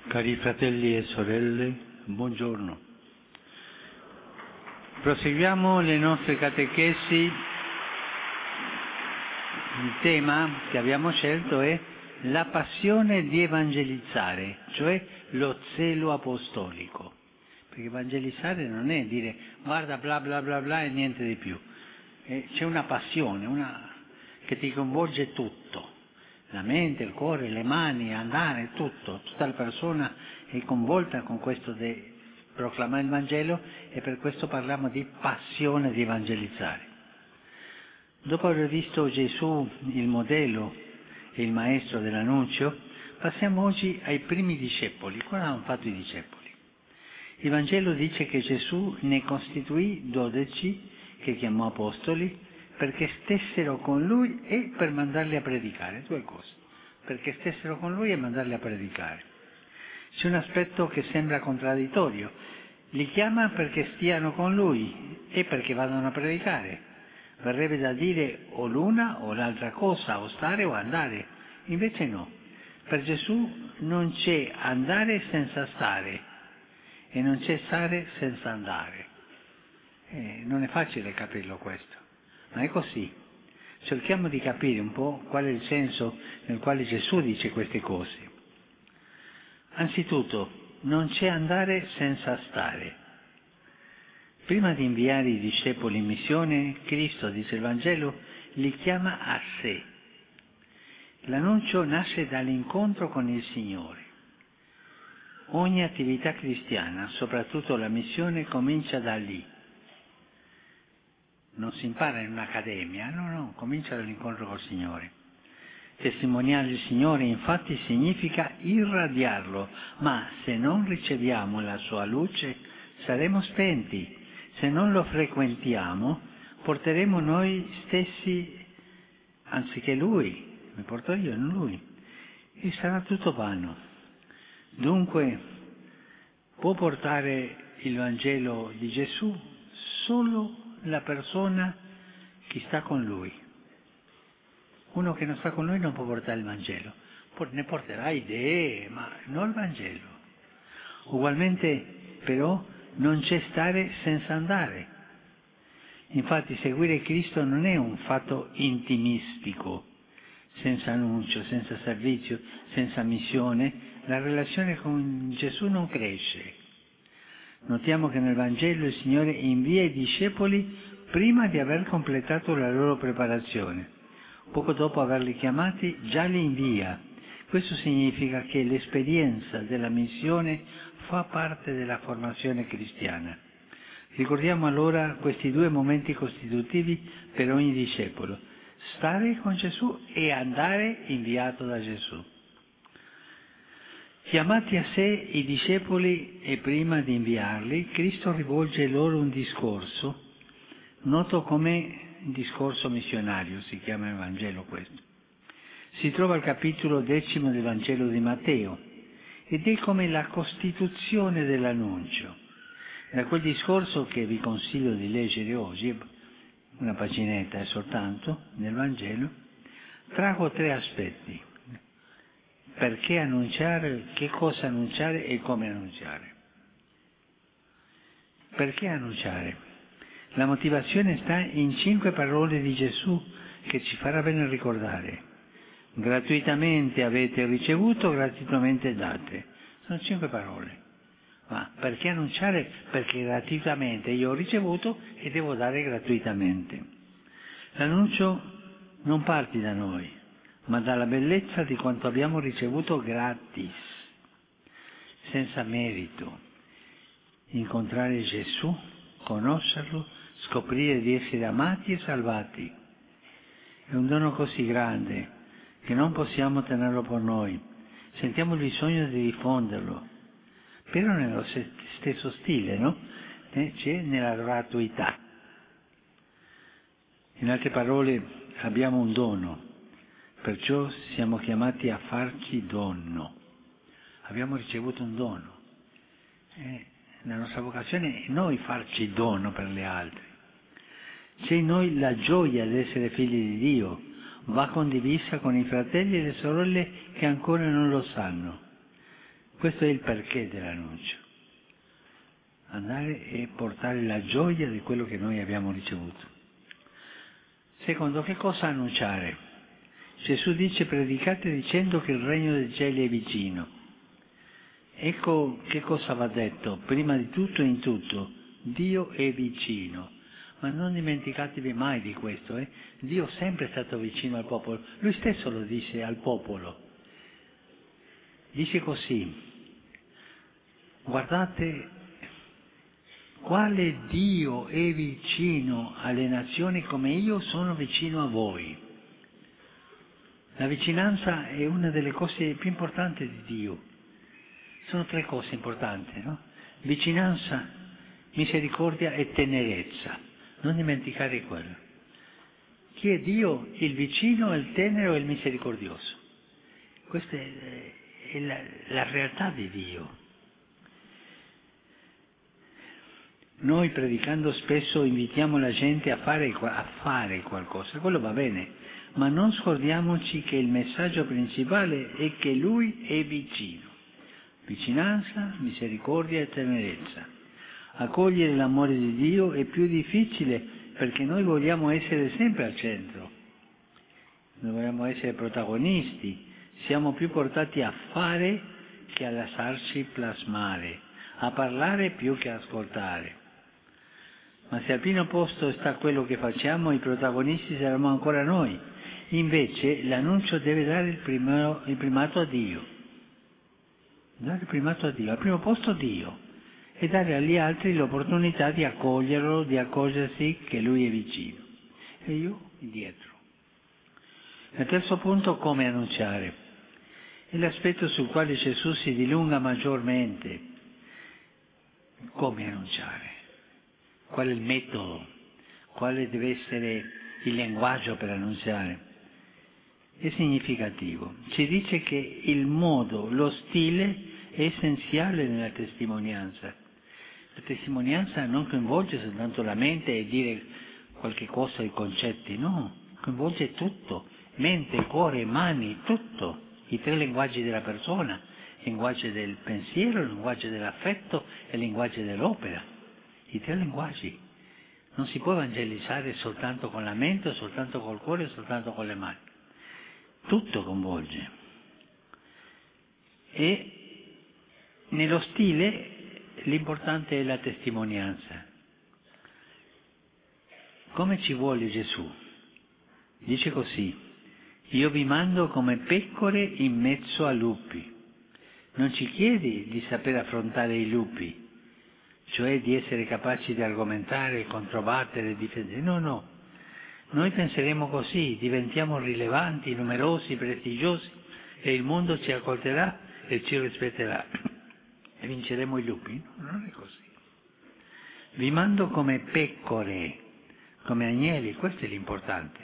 Cari fratelli e sorelle, buongiorno. Proseguiamo le nostre catechesi. Il tema che abbiamo scelto è la passione di evangelizzare, cioè lo zelo apostolico. Perché evangelizzare non è dire guarda bla bla bla bla e niente di più. C'è una passione, che ti coinvolge tutto. La mente, il cuore, le mani, andare, tutto. Tutta la persona è coinvolta con questo di proclamare il Vangelo e per questo parliamo di passione di evangelizzare. Dopo aver visto Gesù, il modello e il maestro dell'annuncio, passiamo oggi ai primi discepoli. Cosa hanno fatto i discepoli? Il Vangelo dice che Gesù ne costituì 12 che chiamò apostoli perché stessero con lui e per mandarli a predicare. Due cose. Perché stessero con lui e mandarli a predicare. C'è un aspetto che sembra contraddittorio. Li chiama perché stiano con lui e perché vadano a predicare. Verrebbe da dire o l'una o l'altra cosa, o stare o andare. Invece no. Per Gesù non c'è andare senza stare e non c'è stare senza andare. Non è facile capirlo questo, ma è così. Cerchiamo di capire un po' qual è il senso nel quale Gesù dice queste cose. Anzitutto, non c'è andare senza stare. Prima di inviare i discepoli in missione, Cristo, dice il Vangelo, li chiama a sé. L'annuncio nasce dall'incontro con il Signore. Ogni attività cristiana, soprattutto la missione, comincia da lì. Non si impara in un'accademia, no, comincia dall'incontro col Signore. Testimoniare il Signore infatti significa irradiarlo, ma se non riceviamo la sua luce saremo spenti. Se non lo frequentiamo porteremo noi stessi, anziché Lui, mi porto io, non Lui, e sarà tutto vano. Dunque può portare il Vangelo di Gesù solo la persona che sta con Lui. Uno che non sta con Lui non può portare il Vangelo, ne porterà idee, ma non il Vangelo. Ugualmente, però, non c'è stare senza andare. Infatti, seguire Cristo non è un fatto intimistico, senza annuncio, senza servizio, senza missione. La relazione con Gesù non cresce. Notiamo che nel Vangelo il Signore invia i discepoli prima di aver completato la loro preparazione. Poco dopo averli chiamati già li invia. Questo significa che l'esperienza della missione fa parte della formazione cristiana. Ricordiamo allora questi due momenti costitutivi per ogni discepolo: stare con Gesù e andare inviato da Gesù. Chiamati a sé i discepoli e prima di inviarli, Cristo rivolge loro un discorso, noto come discorso missionario, si chiama il Vangelo questo. Si trova al capitolo 10 del Vangelo di Matteo ed è come la costituzione dell'annuncio. Da quel discorso che vi consiglio di leggere oggi, una paginetta è soltanto, nel Vangelo, trago 3 aspetti. Perché annunciare, che cosa annunciare e come annunciare. Perché annunciare? La motivazione sta in 5 parole di Gesù che ci farà bene ricordare. Gratuitamente avete ricevuto, gratuitamente date. Sono 5 parole. Ma perché annunciare? Perché gratuitamente io ho ricevuto e devo dare gratuitamente. L'annuncio non parte da noi, ma dalla bellezza di quanto abbiamo ricevuto gratis, senza merito. Incontrare Gesù, conoscerlo, scoprire di essere amati e salvati. È un dono così grande che non possiamo tenerlo per noi. Sentiamo il bisogno di diffonderlo, però nello stesso stile, no? C'è nella gratuità. In altre parole, abbiamo un dono. Perciò siamo chiamati a farci dono. Abbiamo ricevuto un dono. La nostra vocazione è noi farci dono per gli altri. C'è in noi la gioia di essere figli di Dio. Va condivisa con i fratelli e le sorelle che ancora non lo sanno. Questo è il perché dell'annuncio. Andare e portare la gioia di quello che noi abbiamo ricevuto. Secondo, che cosa annunciare? Gesù dice: predicate dicendo che il regno dei cieli è vicino. Ecco che cosa va detto, prima di tutto e in tutto, Dio è vicino. Ma non dimenticatevi mai di questo, Dio è sempre stato vicino al popolo, Lui stesso lo dice al popolo. Dice così: guardate quale Dio è vicino alle nazioni come io sono vicino a voi. La vicinanza è una delle cose più importanti di Dio. Sono tre cose importanti, no? Vicinanza, misericordia e tenerezza. Non dimenticare quello. Chi è Dio? Il vicino, il tenero e il misericordioso. Questa è la realtà di Dio. Noi predicando spesso invitiamo la gente a fare qualcosa, quello va bene, ma non scordiamoci che il messaggio principale è che Lui è vicino. Vicinanza, misericordia e tenerezza. Accogliere l'amore di Dio è più difficile perché noi vogliamo essere sempre al centro, noi vogliamo essere protagonisti, siamo più portati a fare che a lasciarci plasmare, a parlare più che a ascoltare. Ma se al primo posto sta quello che facciamo, i protagonisti saremo ancora noi. Invece l'annuncio deve dare il primato a Dio. Dare il primato a Dio, al primo posto Dio. E dare agli altri l'opportunità di accoglierlo, di accorgersi che Lui è vicino. E io indietro. Il terzo punto, come annunciare. È l'aspetto sul quale Gesù si dilunga maggiormente. Come annunciare? Qual è il metodo? Quale deve essere il linguaggio per annunciare? È significativo. Ci dice che il modo, lo stile è essenziale nella testimonianza. La testimonianza non coinvolge soltanto la mente e dire qualche cosa, i concetti, no, coinvolge tutto, mente, cuore, mani, tutto, i tre linguaggi della persona, il linguaggio del pensiero, il linguaggio dell'affetto e il linguaggio dell'opera, i tre linguaggi. Non si può evangelizzare soltanto con la mente, soltanto col cuore, soltanto con le mani, tutto coinvolge. E nello stile l'importante è la testimonianza. Come ci vuole Gesù? Dice così: io vi mando come pecore in mezzo a lupi. Non ci chiede di saper affrontare i lupi, cioè di essere capaci di argomentare, controbattere, difendere. No. Noi penseremo così, diventiamo rilevanti, numerosi, prestigiosi e il mondo ci accolterà e ci rispetterà. E vinceremo i lupi? No, non è così. Vi mando come pecore, come agnelli, questo è l'importante.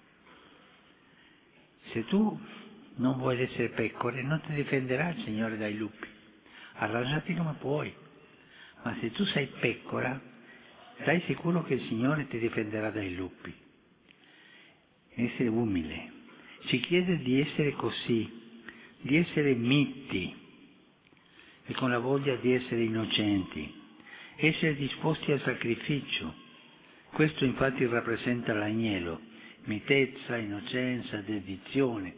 Se tu non vuoi essere pecore, non ti difenderà il Signore dai lupi. Arrangiati come puoi. Ma se tu sei pecora, stai sicuro che il Signore ti difenderà dai lupi. Essere umile. Ci chiede di essere così, di essere miti e con la voglia di essere innocenti, essere disposti al sacrificio. Questo infatti rappresenta l'agnello, mitezza, innocenza, dedizione,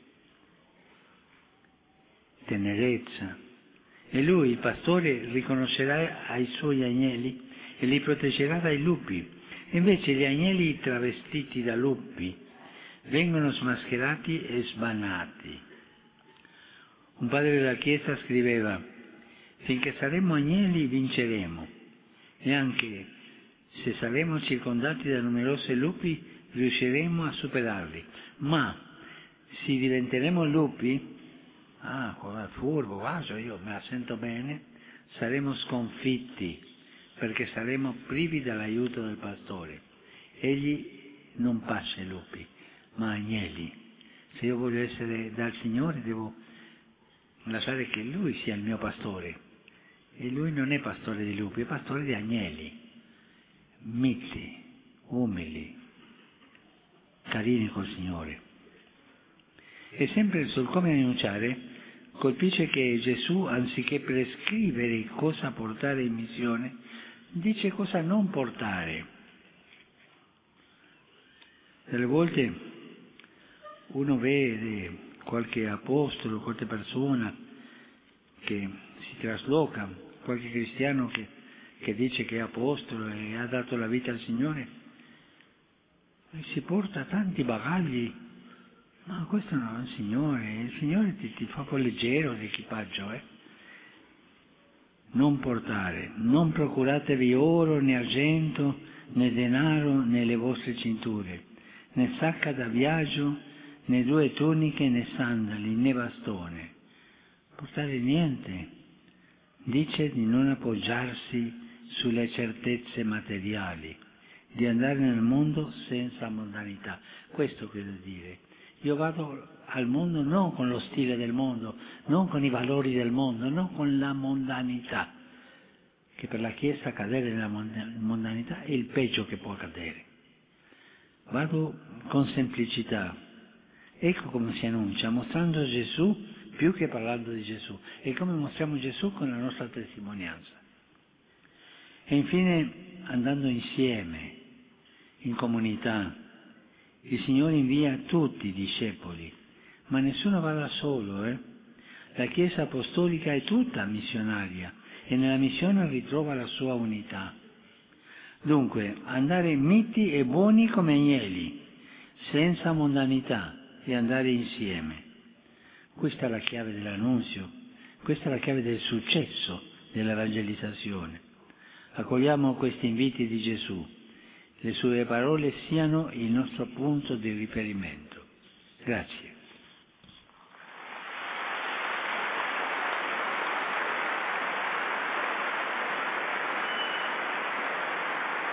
tenerezza. E lui, il pastore, riconoscerà ai suoi agnelli e li proteggerà dai lupi. Invece gli agnelli travestiti da lupi vengono smascherati e sbannati. Un padre della Chiesa scriveva: finché saremo agnelli vinceremo, e anche se saremo circondati da numerosi lupi riusciremo a superarli. Ma se diventeremo lupi, furbo, io me la sento bene, saremo sconfitti, perché saremo privi dell'aiuto del pastore. Egli non passa i lupi, ma agnelli. Se io voglio essere dal Signore, devo lasciare che Lui sia il mio pastore. E Lui non è pastore di lupi, è pastore di agnelli, miti, umili, carini col Signore. E sempre sul come annunciare, Colpisce che Gesù, anziché prescrivere cosa portare in missione, dice cosa non portare. Delle volte uno vede qualche apostolo, qualche persona che si trasloca, qualche cristiano che dice che è apostolo e ha dato la vita al Signore, e si porta tanti bagagli. Ma questo non è il Signore ti fa un po' leggero l'equipaggio, Non portare, non procuratevi oro né argento né denaro nelle vostre cinture, né sacca da viaggio, né 2 tuniche né sandali né bastone. Portare niente. Dice di non appoggiarsi sulle certezze materiali, di andare nel mondo senza mondanità. Questo credo dire. Io vado al mondo non con lo stile del mondo, non con i valori del mondo, non con la mondanità, che per la Chiesa cadere nella mondanità è il peggio che può accadere. Vado con semplicità. Ecco come si annuncia, mostrando Gesù più che parlando di Gesù. E come mostriamo Gesù con la nostra testimonianza. E infine, andando insieme, in comunità, il Signore invia tutti i discepoli, ma nessuno va da solo, La Chiesa apostolica è tutta missionaria e nella missione ritrova la sua unità. Dunque, andare miti e buoni come agnelli, senza mondanità, e andare insieme. Questa è la chiave dell'annunzio, questa è la chiave del successo dell'evangelizzazione. Accogliamo questi inviti di Gesù. Le sue parole siano il nostro punto di riferimento. Grazie.